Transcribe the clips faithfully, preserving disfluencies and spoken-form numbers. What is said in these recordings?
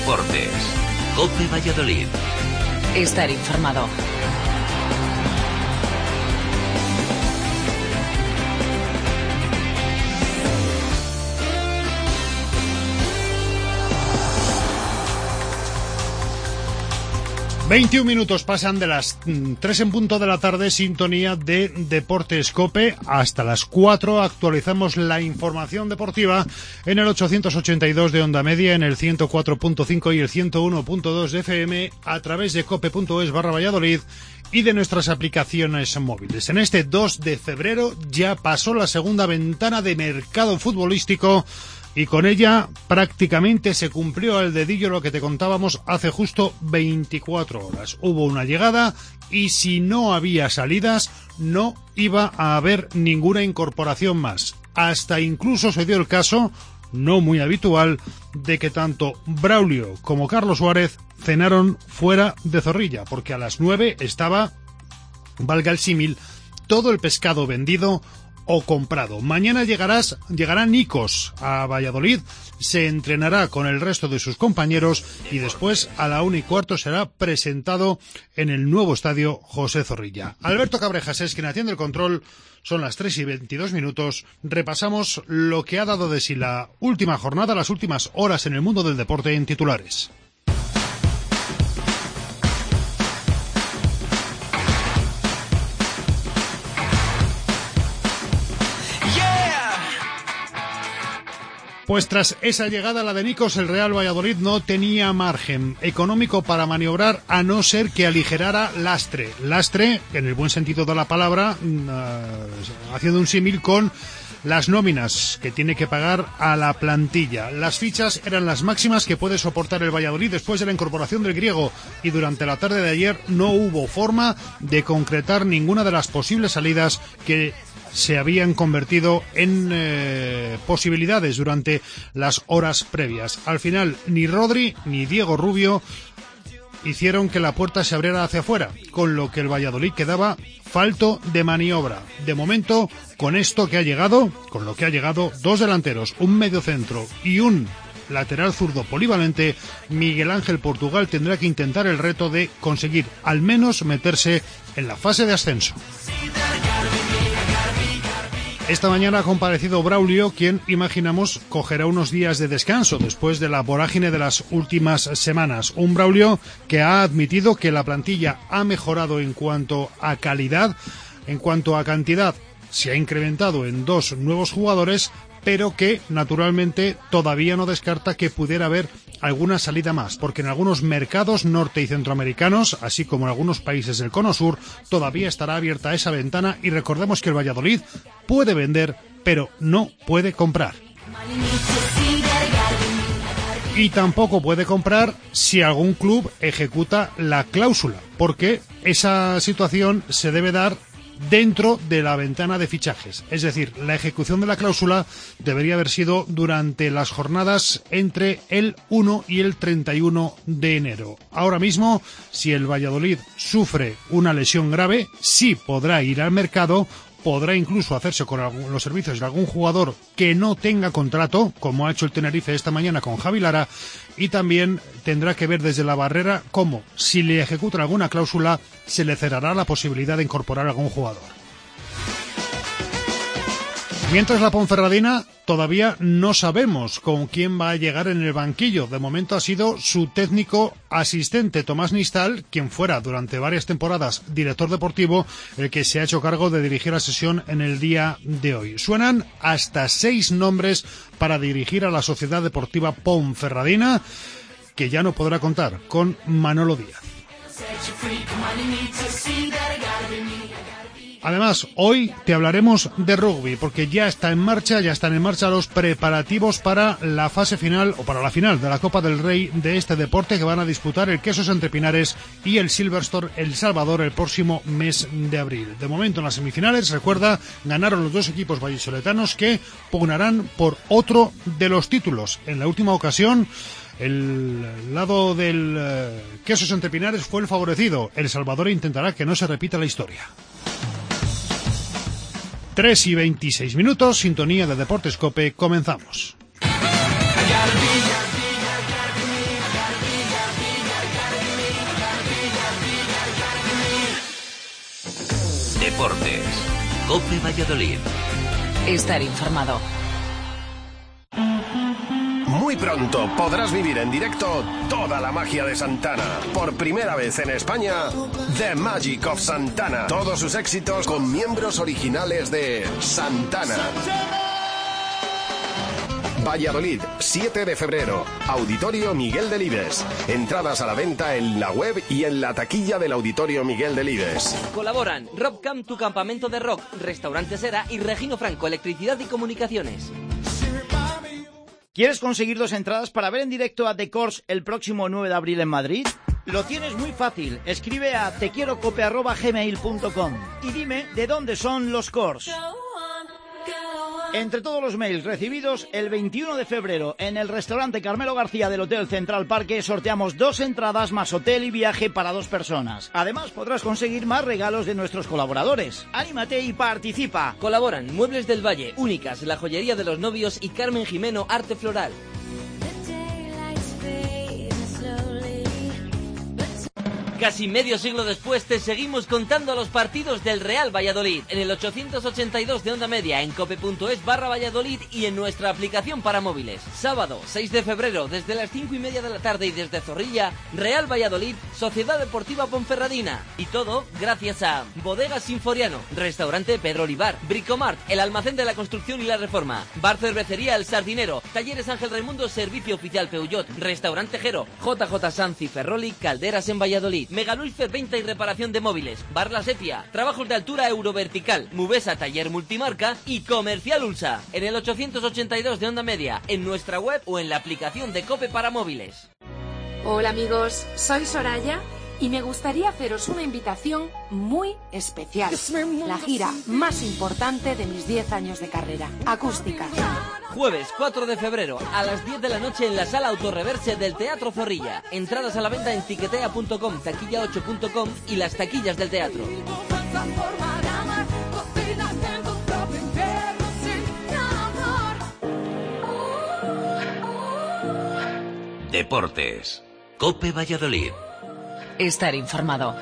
Deportes. COPE Valladolid. Estar informado. veintiún minutos pasan de las tres en punto de la tarde, sintonía de Deportes COPE. Hasta las cuatro actualizamos la información deportiva en el ochocientos ochenta y dos de onda media, en el ciento cuatro punto cinco y el ciento uno punto dos de F M, a través de cope.es barra Valladolid y de nuestras aplicaciones móviles. En este dos de febrero ya pasó la segunda ventana de mercado futbolístico, y con ella prácticamente se cumplió al dedillo lo que te contábamos hace justo veinticuatro horas. Hubo una llegada y si no había salidas, no iba a haber ninguna incorporación más. Hasta incluso se dio el caso, no muy habitual, de que tanto Braulio como Carlos Suárez cenaron fuera de Zorrilla, porque a las nueve estaba, valga el símil, todo el pescado vendido o comprado. Mañana llegarás, llegará Nikos a Valladolid, se entrenará con el resto de sus compañeros y después a la una y cuarto será presentado en el nuevo estadio José Zorrilla. Alberto Cabrejas es quien atiende el control. Son las tres y veintidós minutos. Repasamos lo que ha dado de sí la última jornada, las últimas horas en el mundo del deporte en titulares. Pues tras esa llegada, la de Nikos, el Real Valladolid no tenía margen económico para maniobrar, a no ser que aligerara lastre. Lastre, en el buen sentido de la palabra, uh, haciendo un símil con las nóminas que tiene que pagar a la plantilla. Las fichas eran las máximas que puede soportar el Valladolid después de la incorporación del griego, y durante la tarde de ayer no hubo forma de concretar ninguna de las posibles salidas que se habían convertido en eh, posibilidades durante las horas previas. Al final, ni Rodri ni Diego Rubio hicieron que la puerta se abriera hacia afuera, con lo que el Valladolid quedaba falto de maniobra. De momento, con esto que ha llegado, con lo que ha llegado, dos delanteros, un mediocentro y un lateral zurdo polivalente, Miguel Ángel Portugal tendrá que intentar el reto de conseguir al menos meterse en la fase de ascenso. Esta mañana ha comparecido Braulio, quien, imaginamos, cogerá unos días de descanso después de la vorágine de las últimas semanas. Un Braulio que ha admitido que la plantilla ha mejorado en cuanto a calidad, en cuanto a cantidad se ha incrementado en dos nuevos jugadores, pero que, naturalmente, todavía no descarta que pudiera haber alguna salida más, porque en algunos mercados norte y centroamericanos, así como en algunos países del cono sur, todavía estará abierta esa ventana, y recordemos que el Valladolid puede vender, pero no puede comprar. Y tampoco puede comprar si algún club ejecuta la cláusula, porque esa situación se debe dar dentro de la ventana de fichajes. Es decir, la ejecución de la cláusula debería haber sido durante las jornadas entre el uno y el treinta y uno de enero. Ahora mismo, si el Valladolid sufre una lesión grave, sí podrá ir al mercado, podrá incluso hacerse con los servicios de algún jugador que no tenga contrato, como ha hecho el Tenerife esta mañana con Javi Lara, y también tendrá que ver desde la barrera cómo, si le ejecutan alguna cláusula, se le cerrará la posibilidad de incorporar a algún jugador. Mientras, la Ponferradina todavía no sabemos con quién va a llegar en el banquillo. De momento ha sido su técnico asistente, Tomás Nistal, quien fuera durante varias temporadas director deportivo, el que se ha hecho cargo de dirigir la sesión en el día de hoy. Suenan hasta seis nombres para dirigir a la Sociedad Deportiva Ponferradina, que ya no podrá contar con Manolo Díaz. Además, hoy te hablaremos de rugby, porque ya está en marcha, ya están en marcha los preparativos para la fase final, o para la final de la Copa del Rey de este deporte, que van a disputar el Quesos Entre Pinares y el Silverstone El Salvador el próximo mes de abril. De momento, en las semifinales, recuerda, ganaron los dos equipos vallisoletanos que pugnarán por otro de los títulos. En la última ocasión, el lado del eh, Quesos Entre Pinares fue el favorecido. El Salvador intentará que no se repita la historia. tres y veintiséis minutos, sintonía de Deportes COPE, comenzamos. Deportes. COPE Valladolid. Estar informado. Muy pronto podrás vivir en directo toda la magia de Santana. Por primera vez en España, The Magic of Santana. Todos sus éxitos con miembros originales de Santana. Valladolid, siete de febrero. Auditorio Miguel Delibes. Entradas a la venta en la web y en la taquilla del Auditorio Miguel Delibes. Colaboran Rockcamp, tu campamento de rock, Restaurante Sera y Regino Franco, Electricidad y Comunicaciones. ¿Quieres conseguir dos entradas para ver en directo a The Corrs el próximo nueve de abril en Madrid? Lo tienes muy fácil. Escribe a tequierocope arroba gmail punto com y dime de dónde son los Corrs. Entre todos los mails recibidos, el veintiuno de febrero en el restaurante Carmelo García del Hotel Central Parque sorteamos dos entradas más hotel y viaje para dos personas. Además podrás conseguir más regalos de nuestros colaboradores. ¡Anímate y participa! Colaboran Muebles del Valle, Únicas, La Joyería de los Novios y Carmen Jimeno Arte Floral. Casi medio siglo después te seguimos contando los partidos del Real Valladolid en el ochocientos ochenta y dos de Onda Media, en cope.es barra Valladolid y en nuestra aplicación para móviles. Sábado seis de febrero desde las cinco y media de la tarde y desde Zorrilla, Real Valladolid, Sociedad Deportiva Ponferradina. Y todo gracias a Bodegas Sinforiano, Restaurante Pedro Olivar, Bricomart, el almacén de la construcción y la reforma, Bar Cervecería El Sardinero, Talleres Ángel Raimundo, Servicio Oficial Peugeot, Restaurante Jero, J J Sanz y Ferroli, Calderas en Valladolid, Megalulfer Venta y Reparación de Móviles, Bar La Sepia, Trabajos de Altura Eurovertical, Mubesa Taller Multimarca y Comercial Ulsa. En el ochocientos ochenta y dos de Onda Media, en nuestra web o en la aplicación de COPE para móviles. Hola amigos, soy Soraya y me gustaría haceros una invitación muy especial. La gira más importante de mis diez años de carrera, Acústica. Jueves cuatro de febrero a las diez de la noche en la sala Autorreverse del Teatro Zorrilla. Entradas a la venta en tiquetea punto com, taquilla ocho punto com y las taquillas del teatro. Deportes. COPE Valladolid. Estar informado.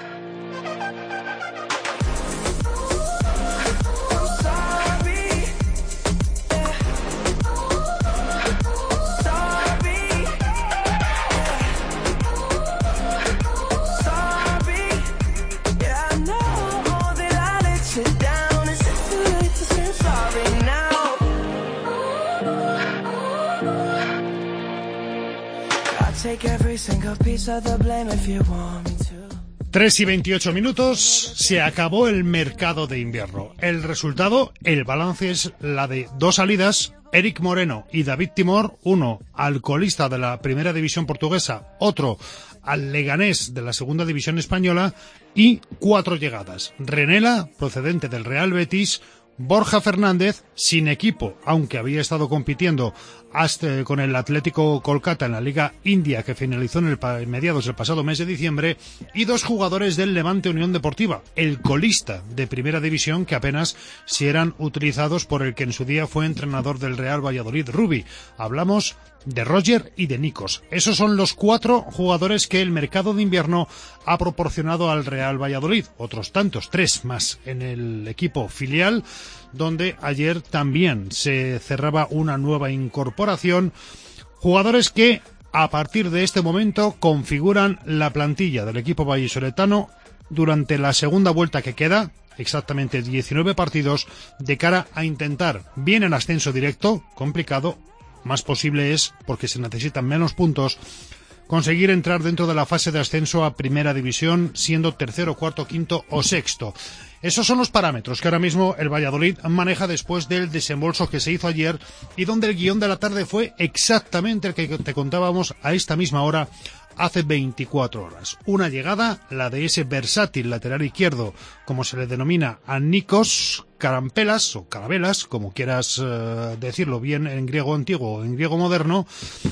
Tres y veintiocho minutos, se acabó el mercado de invierno. El resultado, el balance es la de dos salidas, Eric Moreno y David Timor, uno al colista de la primera división portuguesa, otro al Leganés de la segunda división española, y cuatro llegadas. Renela, procedente del Real Betis, Borja Fernández, sin equipo, aunque había estado compitiendo hasta con el Atlético Kolkata en la Liga India, que finalizó en el mediados del pasado mes de diciembre, y dos jugadores del Levante Unión Deportiva, el colista de primera división, que apenas si eran utilizados por el que en su día fue entrenador del Real Valladolid, Rubi. Hablamos de Roger y de Nikos. Esos son los cuatro jugadores que el mercado de invierno ha proporcionado al Real Valladolid. Otros tantos, tres más en el equipo filial, donde ayer también se cerraba una nueva incorporación. Jugadores que a partir de este momento configuran la plantilla del equipo vallisoletano durante la segunda vuelta que queda, exactamente diecinueve partidos, de cara a intentar, bien el ascenso directo, complicado, más posible es, porque se necesitan menos puntos, conseguir entrar dentro de la fase de ascenso a primera división, siendo tercero, cuarto, quinto o sexto. Esos son los parámetros que ahora mismo el Valladolid maneja después del desembolso que se hizo ayer, y donde el guión de la tarde fue exactamente el que te contábamos a esta misma hora hace veinticuatro horas. Una llegada, la de ese versátil lateral izquierdo, como se le denomina a Nikos Carampelas, o Carabelas, como quieras uh, decirlo, bien en griego antiguo o en griego moderno,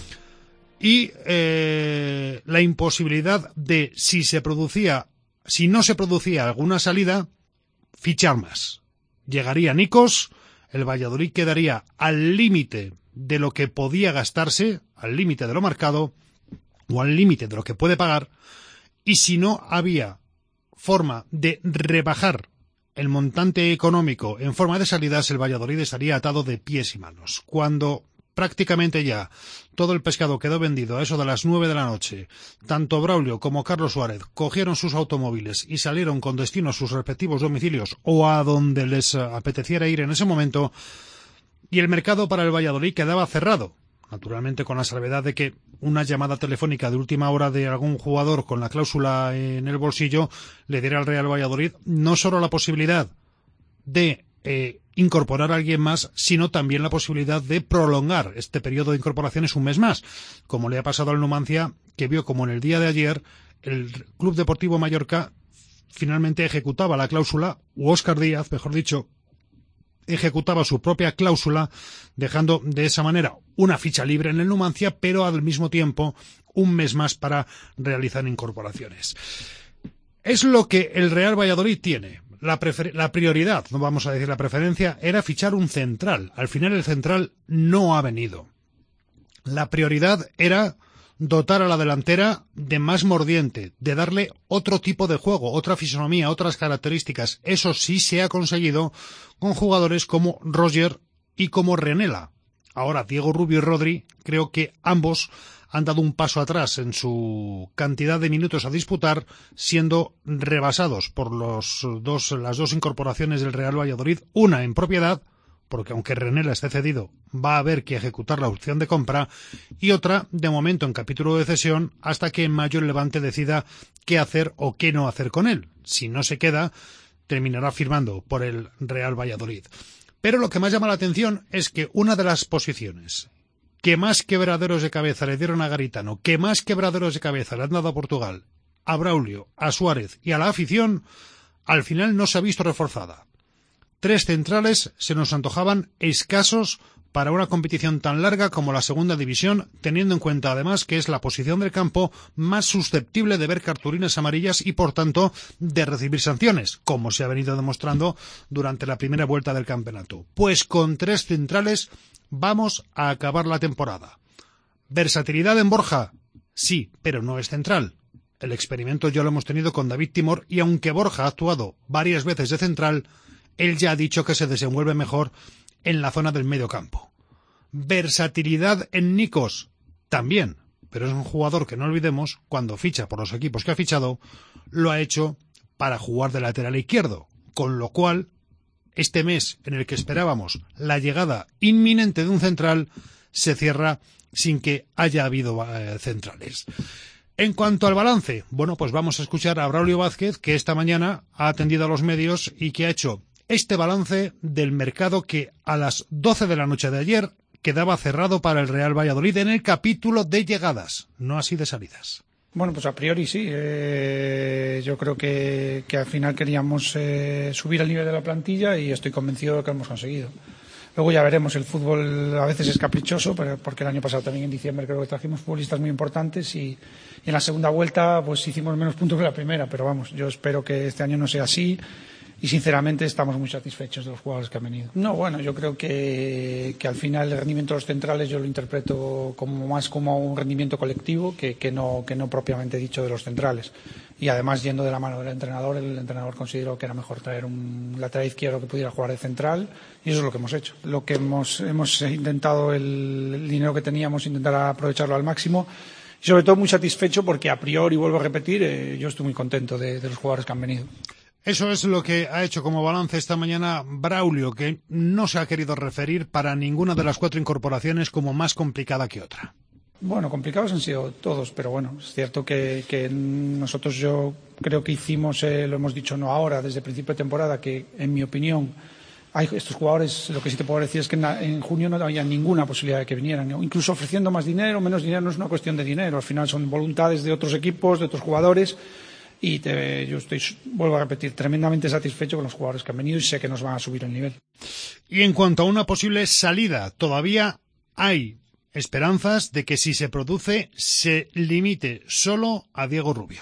y eh, la imposibilidad de, si se producía, si no se producía alguna salida, fichar más. Llegaría Nikos, el Valladolid quedaría al límite de lo que podía gastarse, al límite de lo marcado, o al límite de lo que puede pagar, y si no había forma de rebajar el montante económico en forma de salidas, el Valladolid estaría atado de pies y manos. Cuando prácticamente ya todo el pescado quedó vendido a eso de las nueve de la noche, tanto Braulio como Carlos Suárez cogieron sus automóviles y salieron con destino a sus respectivos domicilios o a donde les apeteciera ir en ese momento, y el mercado para el Valladolid quedaba cerrado. Naturalmente con la salvedad de que una llamada telefónica de última hora de algún jugador con la cláusula en el bolsillo le diera al Real Valladolid no solo la posibilidad de eh, incorporar a alguien más, sino también la posibilidad de prolongar este periodo de incorporaciones un mes más, como le ha pasado al Numancia, que vio como en el día de ayer el Club Deportivo Mallorca finalmente ejecutaba la cláusula, u Óscar Díaz, mejor dicho, ejecutaba su propia cláusula, dejando de esa manera una ficha libre en el Numancia, pero al mismo tiempo un mes más para realizar incorporaciones. Es lo que el Real Valladolid tiene. La, prefer- la prioridad, no vamos a decir la preferencia, era fichar un central. Al final el central no ha venido. La prioridad era dotar a la delantera de más mordiente, de darle otro tipo de juego, otra fisonomía, otras características. Eso sí se ha conseguido con jugadores como Roger y como Renela. Ahora, Diego Rubio y Rodri, creo que ambos han dado un paso atrás en su cantidad de minutos a disputar, siendo rebasados por los dos, las dos incorporaciones del Real Valladolid, una en propiedad, porque aunque Renela esté cedido, va a haber que ejecutar la opción de compra, y otra, de momento, en capítulo de cesión, hasta que en mayo el Levante decida qué hacer o qué no hacer con él. Si no se queda, terminará firmando por el Real Valladolid. Pero lo que más llama la atención es que una de las posiciones que más quebraderos de cabeza le dieron a Garitano, que más quebraderos de cabeza le han dado a Portugal, a Braulio, a Suárez y a la afición, al final no se ha visto reforzada. Tres centrales se nos antojaban escasos para una competición tan larga como la segunda división, teniendo en cuenta además que es la posición del campo más susceptible de ver cartulinas amarillas y por tanto de recibir sanciones, como se ha venido demostrando durante la primera vuelta del campeonato. Pues con tres centrales vamos a acabar la temporada. ¿Versatilidad en Borja? Sí, pero no es central. El experimento ya lo hemos tenido con David Timor y aunque Borja ha actuado varias veces de central, él ya ha dicho que se desenvuelve mejor en la zona del medio campo. Versatilidad en Nikos, también, pero es un jugador que no olvidemos, cuando ficha por los equipos que ha fichado, lo ha hecho para jugar de lateral izquierdo, con lo cual este mes en el que esperábamos la llegada inminente de un central se cierra sin que haya habido eh, centrales. En cuanto al balance, bueno, pues vamos a escuchar a Braulio Vázquez, que esta mañana ha atendido a los medios y que ha hecho este balance del mercado que a las doce de la noche de ayer quedaba cerrado para el Real Valladolid en el capítulo de llegadas, no así de salidas. Bueno, pues a priori sí. Eh, yo creo que, que al final queríamos eh, subir el nivel de la plantilla y estoy convencido de que lo hemos conseguido. Luego ya veremos, el fútbol a veces es caprichoso, pero porque el año pasado también en diciembre creo que trajimos futbolistas muy importantes y, y en la segunda vuelta pues hicimos menos puntos que la primera, pero vamos, yo espero que este año no sea así. Y sinceramente estamos muy satisfechos de los jugadores que han venido. No, bueno, yo creo que, que al final el rendimiento de los centrales yo lo interpreto como más como un rendimiento colectivo que, que, no, que no propiamente dicho de los centrales. Y además, yendo de la mano del entrenador, el entrenador consideró que era mejor traer un lateral izquierdo que pudiera jugar de central y eso es lo que hemos hecho. Lo que hemos, hemos intentado, el, el dinero que teníamos, intentar aprovecharlo al máximo. Y sobre todo muy satisfecho porque a priori, vuelvo a repetir, eh, yo estoy muy contento de, de los jugadores que han venido. Eso es lo que ha hecho como balance esta mañana Braulio, que no se ha querido referir para ninguna de las cuatro incorporaciones como más complicada que otra. Bueno, complicados han sido todos, pero bueno, es cierto que, que nosotros yo creo que hicimos, eh, lo hemos dicho no ahora, desde el principio de temporada, que en mi opinión hay estos jugadores, lo que sí te puedo decir es que en, en junio no había ninguna posibilidad de que vinieran, ¿no? Incluso ofreciendo más dinero, menos dinero, no es una cuestión de dinero, al final son voluntades de otros equipos, de otros jugadores. Y te, yo estoy, vuelvo a repetir, tremendamente satisfecho con los jugadores que han venido y sé que nos van a subir el nivel. Y en cuanto a una posible salida, todavía hay esperanzas de que si se produce, se limite solo a Diego Rubio.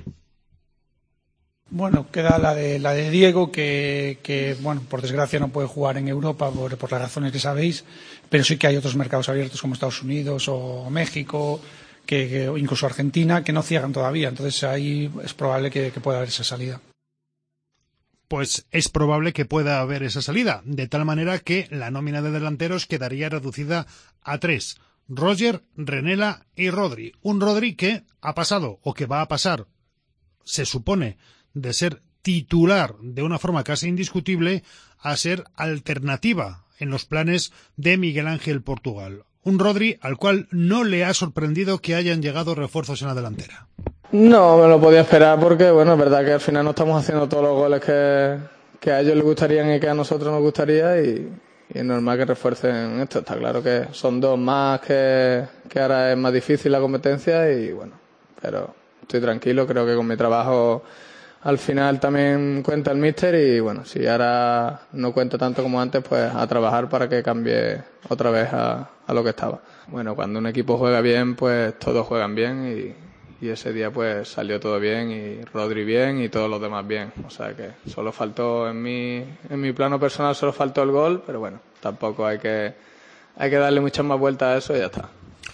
Bueno, queda la de, la de Diego, que, que, bueno, por desgracia no puede jugar en Europa por, por las razones que sabéis, pero sí que hay otros mercados abiertos como Estados Unidos o México, Que, que incluso Argentina, que no cierran todavía. Entonces ahí es probable que, que pueda haber esa salida. pues es probable que pueda haber esa salida, de tal manera que la nómina de delanteros quedaría reducida a tres: Roger, Renela y Rodri. Un Rodri que ha pasado, o que va a pasar, se supone, de ser titular de una forma casi indiscutible a ser alternativa en los planes de Miguel Ángel Portugal. Un Rodri al cual no le ha sorprendido que hayan llegado refuerzos en la delantera. No, me lo podía esperar porque, bueno, es verdad que al final no estamos haciendo todos los goles que, que a ellos les gustarían y que a nosotros nos gustaría, y, y es normal que refuercen esto. Está claro que son dos más, que, que ahora es más difícil la competencia y, bueno, pero estoy tranquilo, creo que con mi trabajo al final también cuenta el míster y, bueno, si ahora no cuenta tanto como antes, pues a trabajar para que cambie otra vez a, a lo que estaba. Bueno, cuando un equipo juega bien, pues todos juegan bien y, y ese día pues salió todo bien y Rodri bien y todos los demás bien. O sea que solo faltó en mi, en mi plano personal solo faltó el gol, pero bueno, tampoco hay que, hay que darle muchas más vueltas a eso y ya está.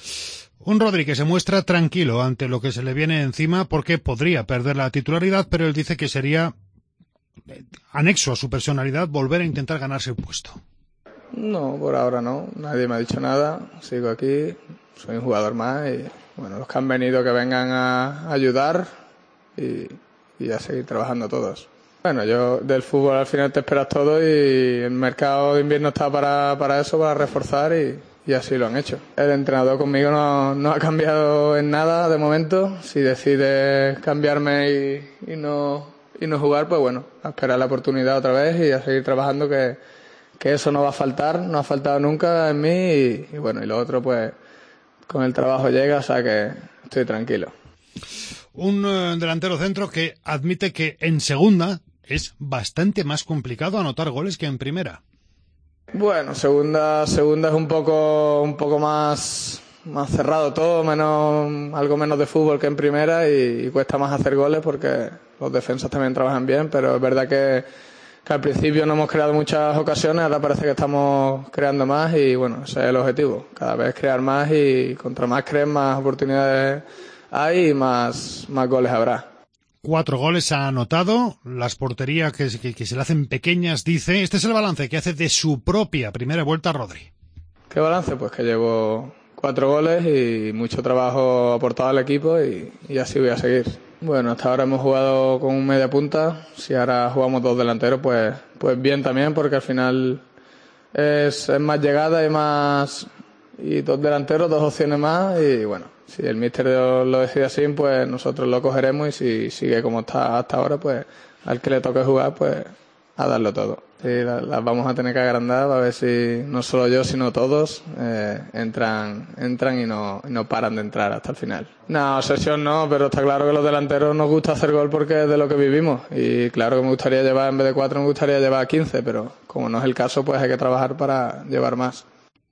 Un Rodri que se muestra tranquilo ante lo que se le viene encima porque podría perder la titularidad, pero él dice que sería anexo a su personalidad volver a intentar ganarse el puesto. No, por ahora no. Nadie me ha dicho nada. Sigo aquí. Soy un jugador más y, bueno, los que han venido que vengan a ayudar y, y a seguir trabajando todos. Bueno, yo del fútbol al final te esperas todo y el mercado de invierno está para, para eso, para reforzar y... Y así lo han hecho. El entrenador conmigo no, no ha cambiado en nada de momento. Si decide cambiarme y, y, no, y no jugar, pues bueno, a esperar la oportunidad otra vez y a seguir trabajando, que, que eso no va a faltar, no ha faltado nunca en mí. Y, y bueno, y lo otro pues con el trabajo llega, o sea que estoy tranquilo. Un uh, delantero centro que admite que en segunda es bastante más complicado anotar goles que en primera. Bueno, segunda, segunda es un poco, un poco más, más cerrado todo, menos, algo menos de fútbol que en primera y, y cuesta más hacer goles porque los defensas también trabajan bien, pero es verdad que, que al principio no hemos creado muchas ocasiones, ahora parece que estamos creando más y bueno, ese es el objetivo, cada vez crear más y contra más creen, más oportunidades hay y más, más goles habrá. Cuatro goles ha anotado, las porterías que, que, que se le hacen pequeñas, dice. Este es el balance que hace de su propia primera vuelta Rodri. ¿Qué balance? Pues que llevo cuatro goles y mucho trabajo aportado al equipo y, y así voy a seguir. Bueno, hasta ahora hemos jugado con un media punta, si ahora jugamos dos delanteros, pues, pues bien también, porque al final es, es más llegada y más y dos delanteros, dos opciones más y bueno. Si el míster lo decide así, pues nosotros lo cogeremos y si sigue como está hasta ahora, pues al que le toque jugar, pues a darlo todo. Sí, las, las vamos a tener que agrandar a ver si no solo yo, sino todos eh, entran entran y no, y no paran de entrar hasta el final. No, obsesión no, pero está claro que los delanteros nos gusta hacer gol porque es de lo que vivimos. Y claro que me gustaría llevar, en vez de cuatro, me gustaría llevar quince, pero como no es el caso, pues hay que trabajar para llevar más.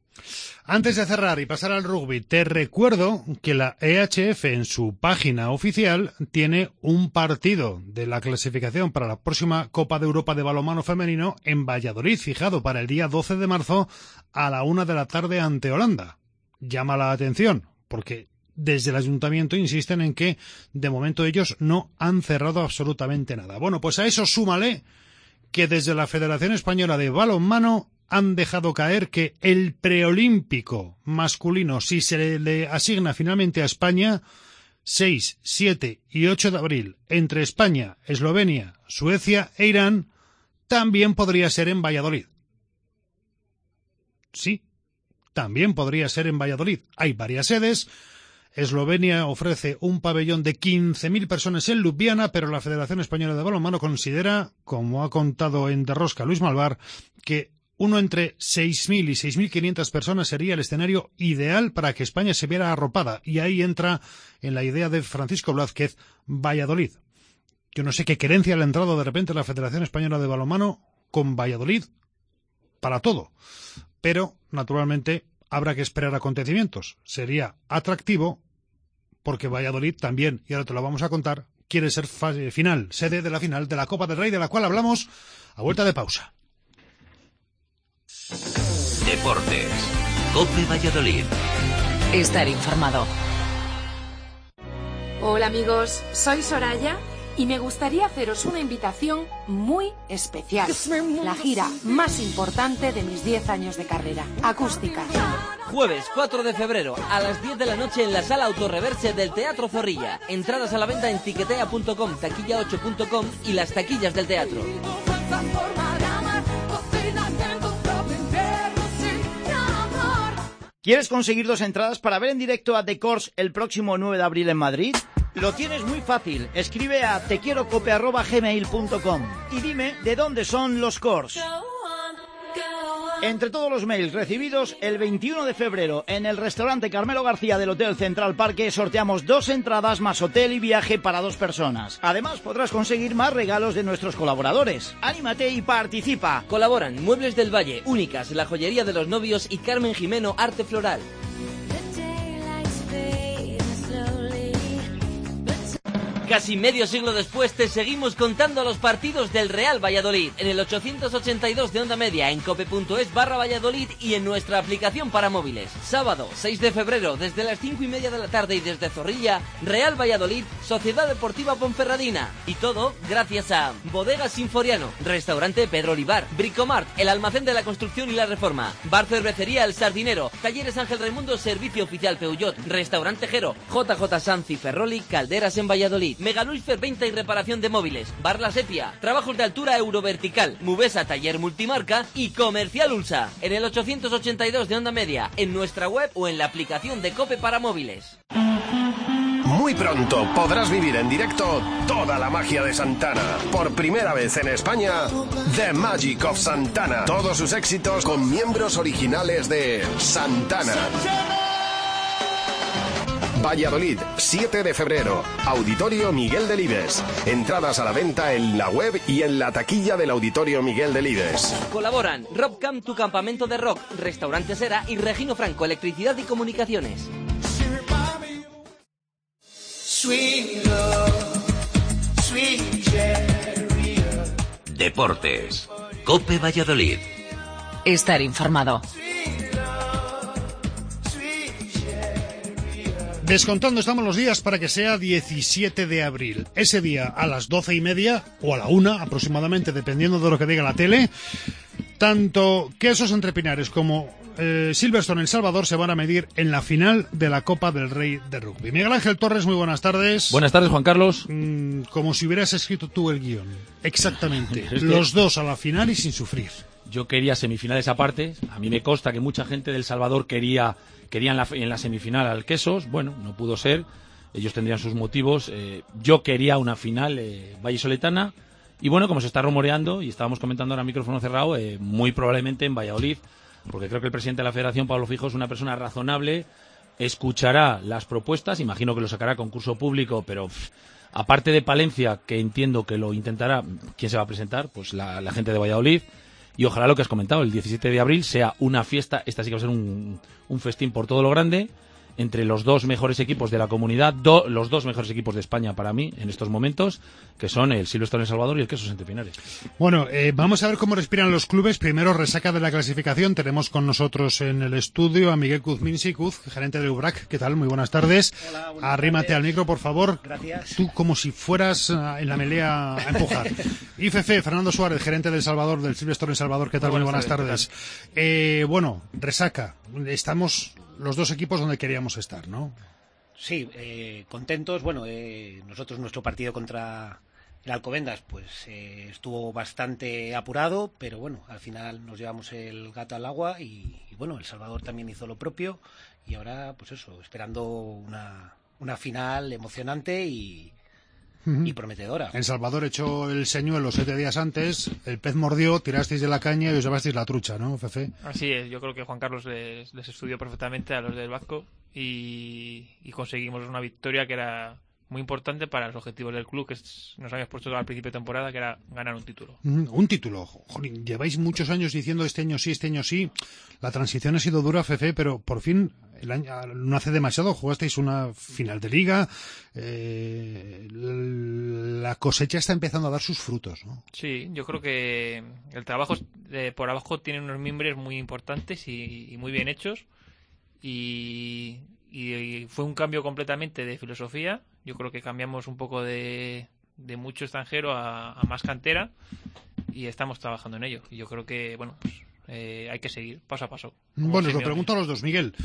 Antes de cerrar y pasar al rugby, te recuerdo que la E H F en su página oficial tiene un partido de la clasificación para la próxima Copa de Europa de balonmano femenino en Valladolid, fijado para el día doce de marzo a la una de la tarde ante Holanda. Llama la atención, porque desde el ayuntamiento insisten en que de momento ellos no han cerrado absolutamente nada. Bueno, pues a eso súmale que desde la Federación Española de Balonmano han dejado caer que el preolímpico masculino, si se le asigna finalmente a España, seis, siete y ocho de abril, entre España, Eslovenia, Suecia e Irán, también podría ser en Valladolid. Sí, también podría ser en Valladolid. Hay varias sedes. Eslovenia ofrece un pabellón de quince mil personas en Ljubljana, pero la Federación Española de Balonmano considera, como ha contado en Derrosca Luis Malvar, que uno entre seis mil y seis mil quinientas personas sería el escenario ideal para que España se viera arropada. Y ahí entra en la idea de Francisco Blázquez Valladolid. Yo no sé qué querencia le ha entrado de repente a la Federación Española de Balonmano con Valladolid para todo. Pero, naturalmente, habrá que esperar acontecimientos. Sería atractivo porque Valladolid también, y ahora te lo vamos a contar, quiere ser fase final, sede de la final de la Copa del Rey, de la cual hablamos a vuelta de pausa. Deportes. COPE Valladolid. Estar informado. Hola amigos, soy Soraya y me gustaría haceros una invitación muy especial. La gira más importante de mis diez años de carrera, Acústica. Jueves cuatro de febrero a las diez de la noche en la sala Autorreverse del Teatro Zorrilla. Entradas a la venta en tiquetea punto com, taquilla ocho punto com y las taquillas del teatro. ¿Quieres conseguir dos entradas para ver en directo a The Corrs el próximo nueve de abril en Madrid? Lo tienes muy fácil. Escribe a tequierocope arroba gmail punto com y dime de dónde son los Corrs. Entre todos los mails recibidos, el veintiuno de febrero en el restaurante Carmelo García del Hotel Central Parque sorteamos dos entradas más hotel y viaje para dos personas. Además podrás conseguir más regalos de nuestros colaboradores. ¡Anímate y participa! Colaboran Muebles del Valle, Únicas, La Joyería de los Novios y Carmen Jimeno Arte Floral. Casi medio siglo después te seguimos contando los partidos del Real Valladolid en el ochocientos ochenta y dos de Onda Media, en cope.es barra Valladolid y en nuestra aplicación para móviles. Sábado seis de febrero desde las cinco y media de la tarde y desde Zorrilla, Real Valladolid, Sociedad Deportiva Ponferradina. Y todo gracias a Bodegas Sinforiano, Restaurante Pedro Olivar, Bricomart, el almacén de la construcción y la reforma, Bar Cervecería El Sardinero, Talleres Ángel Raimundo, Servicio Oficial Peugeot, Restaurante Jero, J J Sanz y Ferroli, Calderas en Valladolid, Megaluisfer Venta y Reparación de Móviles, Bar La Sepia, Trabajos de Altura Eurovertical, Mubesa Taller Multimarca y Comercial Ulsa. En el ochocientos ochenta y dos de Onda Media, en nuestra web o en la aplicación de Cope para móviles. Muy pronto podrás vivir en directo toda la magia de Santana. Por primera vez en España, The Magic of Santana. Todos sus éxitos con miembros originales de Santana. Valladolid, siete de febrero, Auditorio Miguel Delibes. Entradas a la venta en la web y en la taquilla del Auditorio Miguel Delibes. Colaboran Rockcamp, tu campamento de rock, Restaurante Sera y Regino Franco, Electricidad y Comunicaciones. Deportes. Cope Valladolid. Estar informado. Descontando estamos los días para que sea diecisiete de abril. Ese día a las doce y media o a la una aproximadamente, dependiendo de lo que diga la tele, tanto Quesos Entre Pinares como eh, Silverstone El Salvador se van a medir en la final de la Copa del Rey de Rugby. Miguel Ángel Torres, muy buenas tardes. Buenas tardes, Juan Carlos. Mm, como si hubieras escrito tú el guión. Exactamente. Es que los dos a la final y sin sufrir. Yo quería semifinales aparte. A mí me consta que mucha gente del Salvador quería... Querían la, en la semifinal al Quesos, bueno, no pudo ser, ellos tendrían sus motivos. Eh, yo quería una final eh, vallisoletana, y bueno, como se está rumoreando, y estábamos comentando ahora a micrófono cerrado, eh, muy probablemente en Valladolid, porque creo que el presidente de la Federación, Pablo Fijo, es una persona razonable, escuchará las propuestas, imagino que lo sacará a concurso público, pero pff, aparte de Palencia, que entiendo que lo intentará, ¿quién se va a presentar? Pues la, la gente de Valladolid. Y ojalá lo que has comentado, el diecisiete de abril, sea una fiesta, esta sí que va a ser un, un festín por todo lo grande, entre los dos mejores equipos de la comunidad, do, los dos mejores equipos de España para mí en estos momentos, que son el Silverstone El Salvador y el Quesos Entre Pinares. Bueno, eh, vamos a ver cómo respiran los clubes. Primero, resaca de la clasificación. Tenemos con nosotros en el estudio a Miguel Kuzminski, Kuz, gerente de Ubrac. ¿Qué tal? Muy buenas tardes. Hola, buenas Arrímate tardes. al micro, por favor. Gracias. Tú como si fueras uh, en la melea a empujar. I F F, Fernando Suárez, gerente del Salvador, del Silverstone El Salvador. ¿Qué tal? Muy buenas, buenas tardes. tardes. Eh, bueno, resaca. Estamos los dos equipos donde queríamos estar, ¿no? Sí, eh, contentos. Bueno, eh, nosotros nuestro partido contra el Alcobendas pues eh, estuvo bastante apurado, pero bueno, al final nos llevamos el gato al agua y, y bueno, El Salvador también hizo lo propio y ahora pues eso, esperando una, una final emocionante y, uh-huh. y prometedora. El Salvador echó el señuelo siete días antes, el pez mordió, tirasteis de la caña y os llevasteis la trucha, ¿no, Fefe? Así es, yo creo que Juan Carlos les, les estudió perfectamente a los del Vasco y, y conseguimos una victoria que era muy importante para los objetivos del club que es, nos habíamos puesto al principio de temporada, que era ganar un título. Mm, un título. Jolín, lleváis muchos años diciendo este año sí, este año sí. La transición ha sido dura, Fefe, pero por fin, el año, no hace demasiado, jugasteis una final de liga. Eh, la cosecha está empezando a dar sus frutos, ¿no? Sí, yo creo que el trabajo de por abajo tiene unos mimbres muy importantes y, y muy bien hechos. Y, y fue un cambio completamente de filosofía. Yo creo que cambiamos un poco de, de mucho extranjero a, a más cantera, y estamos trabajando en ello. Y yo creo que, bueno, pues eh, hay que seguir paso a paso. Bueno, os lo pregunto a los dos, Miguel.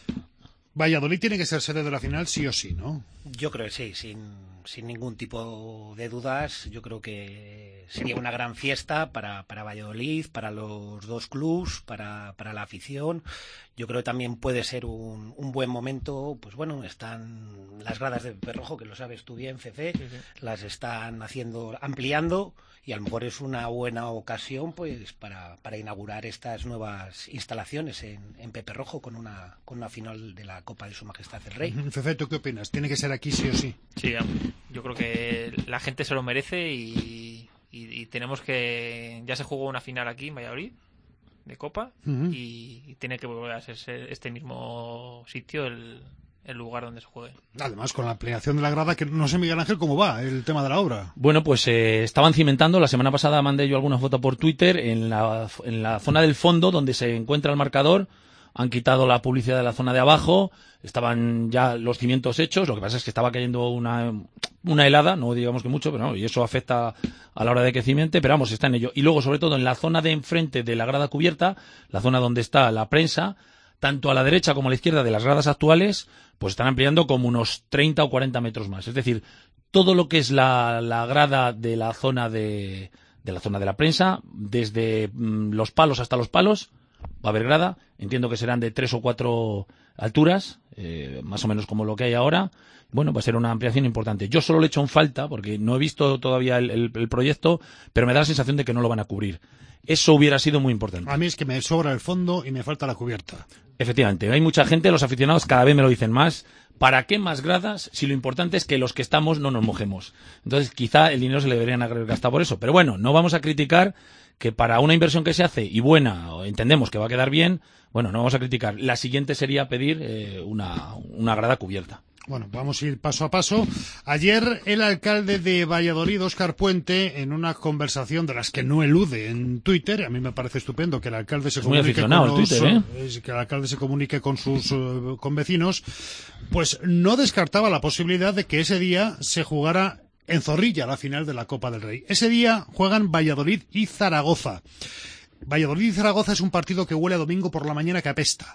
Valladolid tiene que ser sede de la final sí o sí, ¿no? Yo creo que sí, sin, sin ningún tipo de dudas. Yo creo que sería una gran fiesta para, para Valladolid, para los dos clubs, para, para la afición. Yo creo que también puede ser un, un buen momento. Pues bueno, están las gradas de Pepe Rojo, que lo sabes tú bien, Fefe, sí, sí. Las están haciendo, ampliando, y a lo mejor es una buena ocasión pues para, para inaugurar estas nuevas instalaciones en, en Pepe Rojo con una, con una final de la Copa de Su Majestad el Rey. Fefe, ¿tú qué opinas? ¿Tiene que ser aquí sí o sí? Sí, yo creo que la gente se lo merece y, y, y tenemos que... Ya se jugó una final aquí en Valladolid de Copa, uh-huh. y, y tiene que volver a ser este mismo sitio el, el lugar donde se juegue. Además, con la ampliación de la grada, que no sé, Miguel Ángel, cómo va el tema de la obra. Bueno, pues eh, estaban cimentando. La semana pasada mandé yo alguna foto por Twitter. En la, en la zona del fondo, donde se encuentra el marcador, han quitado la publicidad de la zona de abajo. Estaban ya los cimientos hechos. Lo que pasa es que estaba cayendo una, una helada, no digamos que mucho, pero no, y eso afecta a la hora de que cimente, pero vamos, está en ello. Y luego, sobre todo, en la zona de enfrente de la grada cubierta, la zona donde está la prensa, tanto a la derecha como a la izquierda de las gradas actuales, pues están ampliando como unos treinta o cuarenta metros más. Es decir, todo lo que es la, la grada de la zona de, de la zona de la prensa, desde mmm, los palos hasta los palos, va a haber grada. Entiendo que serán de tres o cuatro alturas, eh, más o menos como lo que hay ahora. Bueno, va a ser una ampliación importante. Yo solo le he hecho en falta, porque no he visto todavía el, el, el proyecto, pero me da la sensación de que no lo van a cubrir. Eso hubiera sido muy importante. A mí es que me sobra el fondo y me falta la cubierta. Efectivamente, hay mucha gente, los aficionados cada vez me lo dicen más. ¿Para qué más gradas si lo importante es que los que estamos no nos mojemos? Entonces, quizá el dinero se le deberían haber gastado por eso. Pero bueno, no vamos a criticar que para una inversión que se hace y buena, entendemos que va a quedar bien, bueno, no vamos a criticar. La siguiente sería pedir eh, una, una grada cubierta. Bueno, vamos a ir paso a paso. Ayer el alcalde de Valladolid, Óscar Puente, en una conversación de las que no elude en Twitter, a mí me parece estupendo que el alcalde se es comunique con los, Twitter, ¿eh? que el alcalde se comunique con sus uh, con vecinos, pues no descartaba la posibilidad de que ese día se jugara en Zorrilla la final de la Copa del Rey. Ese día juegan Valladolid y Zaragoza. Valladolid y Zaragoza es un partido que huele a domingo por la mañana que apesta.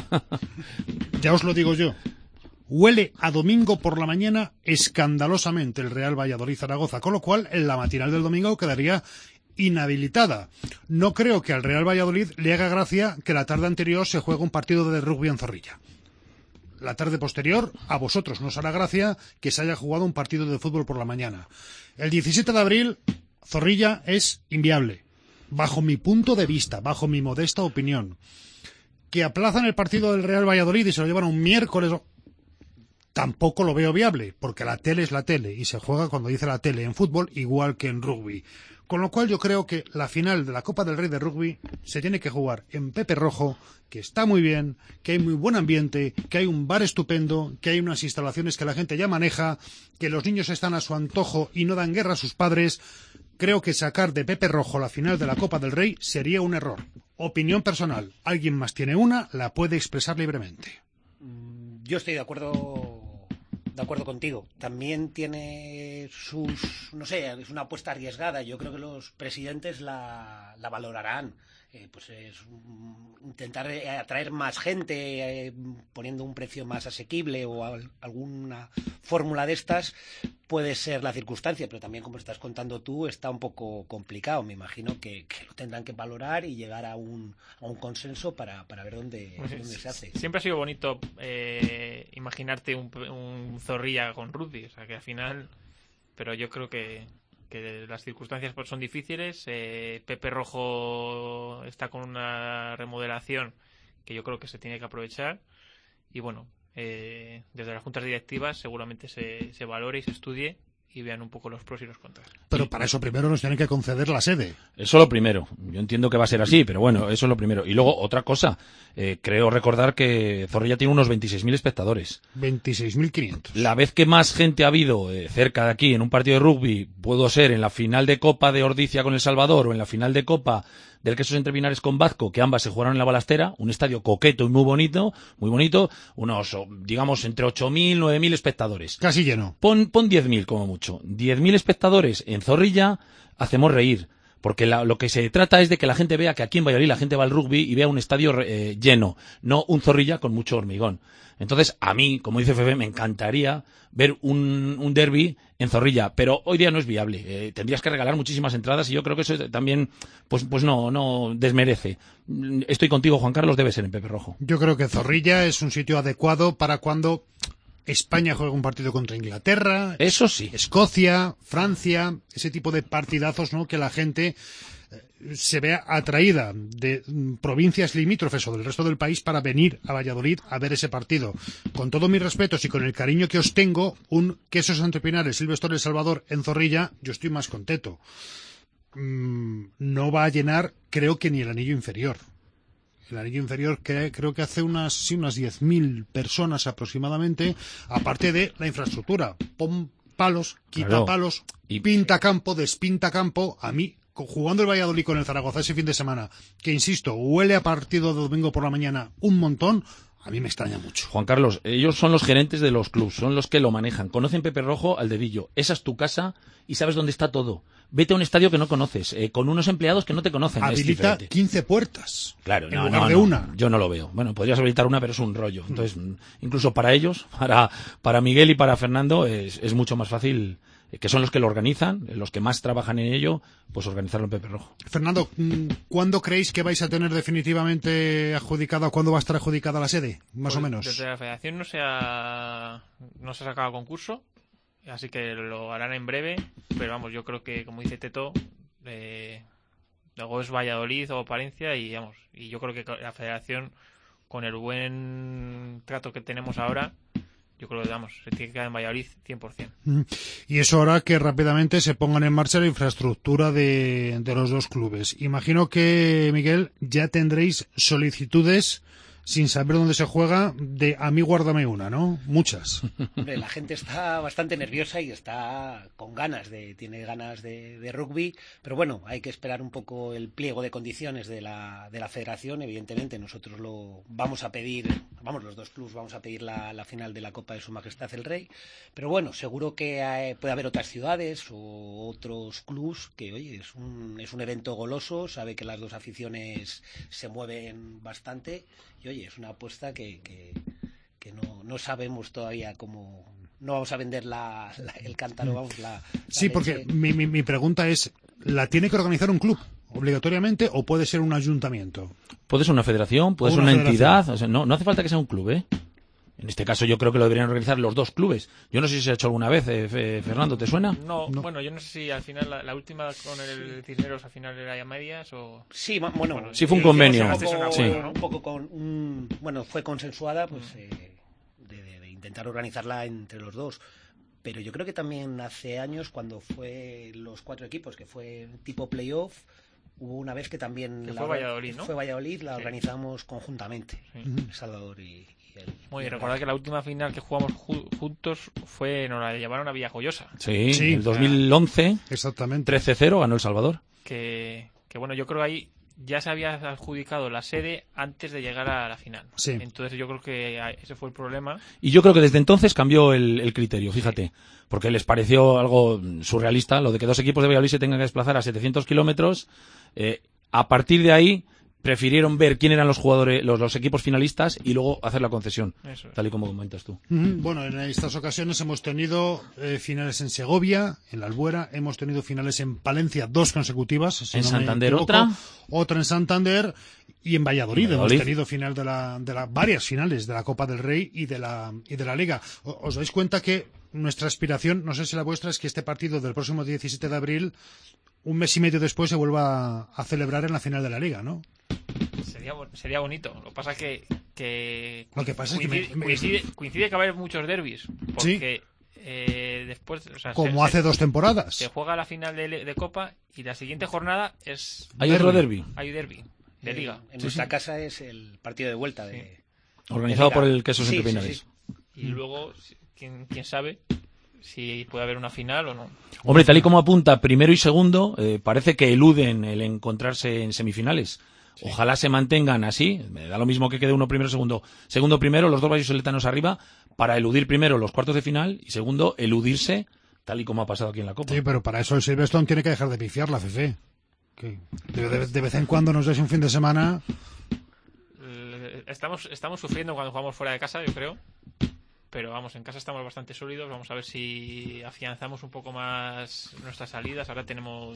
Ya os lo digo yo. Huele a domingo por la mañana escandalosamente el Real Valladolid-Zaragoza, con lo cual en la matinal del domingo quedaría inhabilitada. No creo que al Real Valladolid le haga gracia que la tarde anterior se juegue un partido de rugby en Zorrilla. La tarde posterior, a vosotros nos hará gracia que se haya jugado un partido de fútbol por la mañana. El diecisiete de abril, Zorrilla es inviable, bajo mi punto de vista, bajo mi modesta opinión. Que aplazan el partido del Real Valladolid y se lo llevan a un miércoles... Tampoco lo veo viable, porque la tele es la tele y se juega cuando dice la tele en fútbol igual que en rugby. Con lo cual yo creo que la final de la Copa del Rey de rugby se tiene que jugar en Pepe Rojo, que está muy bien, que hay muy buen ambiente, que hay un bar estupendo, que hay unas instalaciones que la gente ya maneja, que los niños están a su antojo y no dan guerra a sus padres. Creo que sacar de Pepe Rojo la final de la Copa del Rey sería un error. Opinión personal. Alguien más tiene una, la puede expresar libremente. Yo estoy de acuerdo de acuerdo contigo. También tiene sus, no sé, es una apuesta arriesgada. Yo creo que los presidentes la, la valorarán. Eh, pues es um, intentar atraer más gente eh, poniendo un precio más asequible o al, alguna fórmula de estas puede ser la circunstancia, pero también, como estás contando tú, está un poco complicado. Me imagino que, que lo tendrán que valorar y llegar a un, a un consenso para, para ver dónde, pues dónde se hace. Siempre ha sido bonito eh, imaginarte un, un Zorrilla con rugby, o sea que al final, pero yo creo que que las circunstancias son difíciles. eh, Pepe Rojo está con una remodelación que yo creo que se tiene que aprovechar y bueno, eh, desde las juntas directivas seguramente se, se valore y se estudie y vean un poco los pros y los contras. Pero para eso primero nos tienen que conceder la sede. Eso lo primero. Yo entiendo que va a ser así, pero bueno, eso es lo primero. Y luego, otra cosa. Eh, creo recordar que Zorrilla tiene unos veintiséis mil espectadores. veintiséis mil quinientos. La vez que más gente ha habido eh, cerca de aquí en un partido de rugby pudo ser en la final de Copa de Ordizia con El Salvador o en la final de Copa del Quesos Entre Pinares con Vazco, que ambas se jugaron en la Balastera, un estadio coqueto y muy bonito, muy bonito, unos, digamos, entre ocho mil, nueve mil espectadores. Casi lleno. Pon, pon diez mil como mucho. diez mil espectadores en Zorrilla, hacemos reír. Porque la, lo que se trata es de que la gente vea que aquí en Valladolid la gente va al rugby y vea un estadio eh, lleno, no un Zorrilla con mucho hormigón. Entonces, a mí, como dice Fefe, me encantaría ver un, un derbi en Zorrilla, pero hoy día no es viable. Eh, tendrías que regalar muchísimas entradas y yo creo que eso también, pues, pues no, no desmerece. Estoy contigo, Juan Carlos, debe ser en Pepe Rojo. Yo creo que Zorrilla es un sitio adecuado para cuando España juega un partido contra Inglaterra, eso sí, Escocia, Francia, ese tipo de partidazos, ¿no? Que la gente se vea atraída de provincias limítrofes o del resto del país para venir a Valladolid a ver ese partido. Con todos mis respetos y con el cariño que os tengo, un Quesos Entre Pinares, Silvestre El Salvador en Zorrilla, yo estoy más contento. Mm, no va a llenar, creo que ni el anillo inferior. El anillo inferior que creo que hace unas sí, unas diez mil personas aproximadamente, aparte de la infraestructura. Pon palos, quita claro. palos, y pinta campo, despinta campo. A mí, jugando el Valladolid con el Zaragoza ese fin de semana, que insisto, huele a partido de domingo por la mañana un montón, a mí me extraña mucho. Juan Carlos, ellos son los gerentes de los clubs, son los que lo manejan. Conocen Pepe Rojo al dedillo. Esa es tu casa y sabes dónde está todo. Vete a un estadio que no conoces, eh, con unos empleados que no te conocen. Habilita quince puertas. Claro, en no, lugar no, de no, una. Yo no lo veo. Bueno, podrías habilitar una, pero es un rollo. Entonces, mm. incluso para ellos, para, para Miguel y para Fernando, es, es mucho más fácil, eh, que son los que lo organizan, los que más trabajan en ello, pues organizarlo en Pepe Rojo. Fernando, ¿cuándo creéis que vais a tener definitivamente adjudicada, cuándo va a estar adjudicada la sede? Más pues o menos. Desde la Federación no se ha, no se ha sacado concurso, así que lo harán en breve, pero vamos, yo creo que, como dice Teto, eh, luego es Valladolid o Palencia y vamos, y yo creo que la Federación, con el buen trato que tenemos ahora, yo creo que vamos, se tiene que quedar en Valladolid cien por ciento. Y es hora que rápidamente se pongan en marcha la infraestructura de, de los dos clubes. Imagino que, Miguel, ya tendréis solicitudes sin saber dónde se juega, de a mí guárdame una, ¿no? Muchas. Hombre, la gente está bastante nerviosa y está con ganas de, tiene ganas de, de rugby, pero bueno, hay que esperar un poco el pliego de condiciones de la, de la federación. Evidentemente nosotros lo vamos a pedir, vamos, los dos clubes vamos a pedir la, la final de la Copa de Su Majestad el Rey, pero bueno, seguro que hay, puede haber otras ciudades o otros clubes que, oye, es un, es un evento goloso, sabe que las dos aficiones se mueven bastante. Y oye, es una apuesta que, que, que no, no sabemos todavía cómo. No vamos a vender la, la, el cántaro, vamos, la. la sí, leche. porque mi, mi, mi pregunta es: ¿la tiene que organizar un club obligatoriamente o puede ser un ayuntamiento? Puede ser una federación, puede ser una, una entidad. O sea, no, no hace falta que sea un club, ¿eh? En este caso yo creo que lo deberían organizar los dos clubes. Yo no sé si se ha hecho alguna vez, eh, Fernando, ¿te suena? No, no, bueno, yo no sé si al final, la, la última con el Cisneros al final era ya medias o... Sí, bueno, bueno sí fue un convenio. Un poco, sí. un poco con un, bueno, fue consensuada, pues, eh, de, de, de intentar organizarla entre los dos. Pero yo creo que también hace años, cuando fue los cuatro equipos, que fue tipo playoff, hubo una vez que también... Que la, fue Valladolid, ¿no? Fue Valladolid, la sí. organizamos conjuntamente, sí. Salvador y... Muy bien, recordad que la última final que jugamos ju juntos fue, nos la llevaron a Villajoyosa. Sí, sí, en el dos mil once, exactamente. trece cero ganó El Salvador. Que, que bueno, yo creo que ahí ya se había adjudicado la sede antes de llegar a la final. Sí. Entonces yo creo que ese fue el problema. Y yo creo que desde entonces cambió el, el criterio, fíjate, porque les pareció algo surrealista lo de que dos equipos de Valladolid se tengan que desplazar a setecientos kilómetros. Eh, a partir de ahí prefirieron ver quién eran los jugadores, los, los equipos finalistas y luego hacer la concesión, es. tal y como comentas tú. Mm-hmm. Bueno, en estas ocasiones hemos tenido eh, finales en Segovia, en la Albuera, hemos tenido finales en Palencia, dos consecutivas. Si en no Santander equivoco, otra. Otra en Santander y en Valladolid. en Valladolid. Hemos tenido final de la, de la, varias finales de la Copa del Rey y de la, y de la Liga. O, ¿Os dais cuenta que nuestra aspiración, no sé si la vuestra, es que este partido del próximo diecisiete de abril, un mes y medio después, se vuelva a celebrar en la final de la Liga, ¿no? Sería, sería bonito. Lo que pasa que, que, Lo que pasa coincide, es que me, me... coincide, coincide que va a haber muchos derbis. Porque ¿sí? eh, después. O sea, Como se, hace se, dos temporadas. Se juega la final de, de Copa y la siguiente jornada es. ¿Hay derby. otro derbi? Hay derbi de Liga. En sí, nuestra sí. casa es el partido de vuelta. de sí. Organizado de por el Quesos sí, Entre Pinares. Sí, sí. Y luego, quién, quién sabe. si puede haber una final o no. Hombre, tal y como apunta primero y segundo, eh, parece que eluden el encontrarse en semifinales. Sí. Ojalá se mantengan así, me da lo mismo que quede uno primero, segundo, segundo primero, los dos vallisoletanos arriba, para eludir primero los cuartos de final y segundo, eludirse tal y como ha pasado aquí en la Copa. Sí, pero para eso el Silverstone tiene que dejar de pifiar la Fefe. Que de, de, de vez en cuando nos des un fin de semana. Estamos, estamos sufriendo cuando jugamos fuera de casa, yo creo. Pero vamos, en casa estamos bastante sólidos. Vamos a ver si afianzamos un poco más nuestras salidas. Ahora tenemos,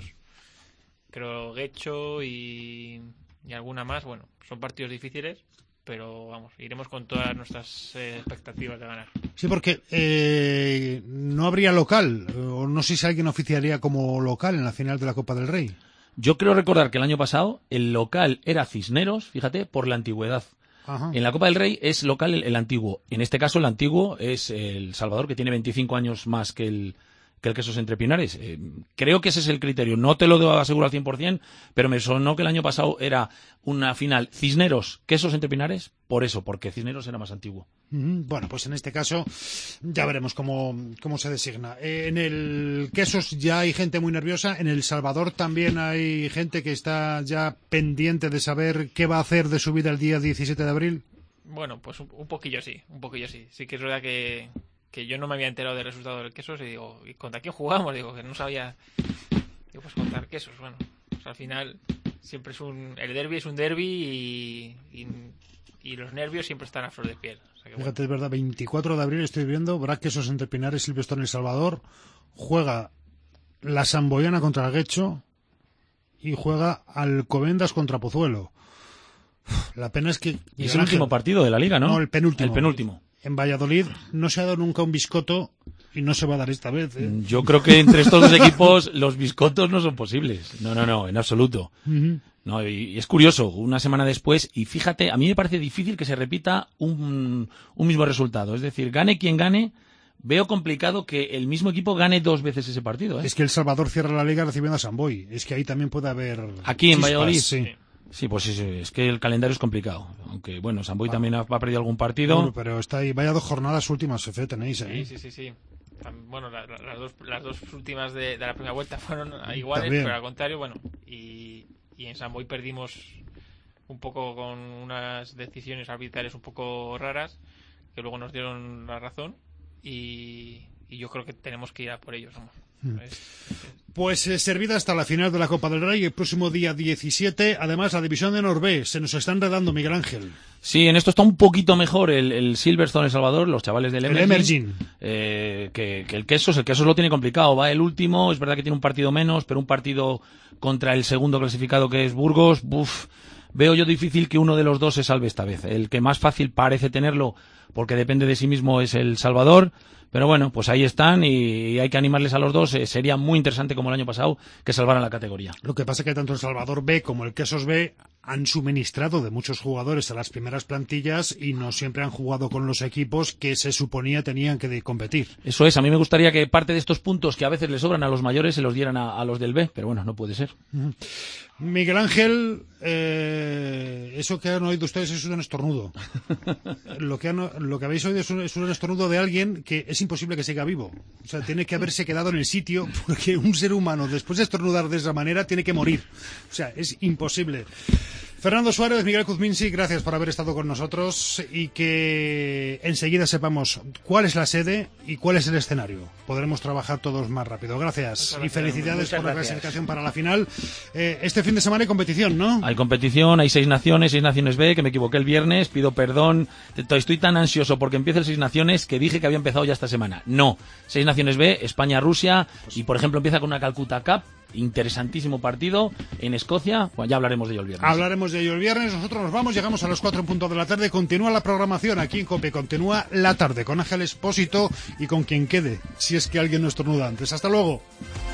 creo, Guecho y, y alguna más. Bueno, son partidos difíciles, pero vamos, iremos con todas nuestras eh, expectativas de ganar. Sí, porque eh, no habría local, o no sé si alguien oficiaría como local en la final de la Copa del Rey. Yo creo recordar que el año pasado el local era Cisneros, fíjate, por la antigüedad. Ajá. En la Copa del Rey es local el, el antiguo. En este caso el antiguo es el Salvador, que tiene veinticinco años más que el, que el Quesos Entre Pinares. Eh, creo que ese es el criterio. No te lo debo asegurar al cien por cien, pero me sonó que el año pasado era una final Cisneros, Quesos Entre Pinares, por eso, porque Cisneros era más antiguo. Bueno, pues en este caso ya veremos cómo, cómo se designa. En el Quesos ya hay gente muy nerviosa, en El Salvador también hay gente que está ya pendiente de saber qué va a hacer de su vida el día diecisiete de abril. Bueno, pues un, un poquillo sí, un poquillo sí. Sí que es verdad que, que yo no me había enterado del resultado del Quesos y digo, ¿y contra quién jugamos? Digo, que no sabía. Digo, pues contra el Quesos, bueno, pues al final siempre es un... El derbi es un derbi y... y Y los nervios siempre están a flor de piel. O sea que, Fíjate, bueno. es verdad, veinticuatro de abril estoy viendo, Brac Quesos Entre Pinares, Silverstone El Salvador, juega la Samboyana contra el Guecho y juega Alcobendas contra Pozuelo. La pena es que... Y es el último partido de la Liga, ¿no? No, el penúltimo. El penúltimo. En Valladolid no se ha dado nunca un biscoto y no se va a dar esta vez, ¿eh? Yo creo que entre estos dos equipos los biscotos no son posibles. No, no, no, en absoluto. Uh-huh. No, y es curioso, una semana después, y fíjate, a mí me parece difícil que se repita un, un mismo resultado. Es decir, gane quien gane, veo complicado que el mismo equipo gane dos veces ese partido, ¿eh? Es que El Salvador cierra la Liga recibiendo a San Boi. Es que ahí también puede haber... Aquí en chispas, Valladolid, sí. Sí, pues sí, es que el calendario es complicado. Aunque, bueno, San Boi ah. también ha, ha perdido algún partido. Bueno, pero está ahí, vaya dos jornadas últimas, Fefe, tenéis ahí. Sí, sí, sí, sí. Bueno, la, la, las, dos, las dos últimas de, de la primera vuelta fueron iguales, también. Pero al contrario, bueno, y... Y en San Boi perdimos un poco con unas decisiones arbitrales un poco raras que luego nos dieron la razón y, y yo creo que tenemos que ir a por ellos. ¿No? Mm. Es, es... Pues eh, servida hasta la final de la Copa del Rey el próximo día diecisiete. Además, la división de Norbe se nos está enredando, Miguel Ángel. Sí, en esto está un poquito mejor el, el Silverstone El Salvador, los chavales del Emerging, el Emerging. Eh, que, que el Quesos, el Quesos lo tiene complicado, va el último, es verdad que tiene un partido menos, pero un partido contra el segundo clasificado que es Burgos, uf, veo yo difícil que uno de los dos se salve esta vez. El que más fácil parece tenerlo, porque depende de sí mismo, es El Salvador, pero bueno, pues ahí están y hay que animarles a los dos. Eh, sería muy interesante, como el año pasado, que salvaran la categoría. Lo que pasa es que tanto El Salvador B como el Quesos B han suministrado de muchos jugadores a las primeras plantillas y no siempre han jugado con los equipos que se suponía tenían que competir. Eso es, a mí me gustaría que parte de estos puntos que a veces le sobran a los mayores se los dieran a, a los del B, pero bueno, no puede ser. Uh-huh. Miguel Ángel, eh, eso que han oído ustedes es un estornudo. Lo que, han, lo que habéis oído es un, es un estornudo de alguien que es imposible que siga vivo. O sea, tiene que haberse quedado en el sitio porque un ser humano después de estornudar de esa manera tiene que morir. O sea, es imposible. Fernando Suárez, Miguel Kuzminski, gracias por haber estado con nosotros y que enseguida sepamos cuál es la sede y cuál es el escenario. Podremos trabajar todos más rápido. Gracias, gracias y felicidades por la clasificación para la final. Eh, este fin de semana hay competición, ¿no? Hay competición, hay seis naciones, seis naciones B, que me equivoqué el viernes, pido perdón. Estoy tan ansioso porque empiece el seis naciones que dije que había empezado ya esta semana. No, seis naciones B, España, Rusia y por ejemplo empieza con una Calcuta Cup. Interesantísimo partido en Escocia. Bueno, ya hablaremos de ello el viernes. Hablaremos de ello el viernes. Nosotros nos vamos, llegamos a las cuatro en punto de la tarde. Continúa la programación aquí en COPE. Continúa la tarde con Ángel Expósito y con quien quede, si es que alguien no estornuda antes. Hasta luego.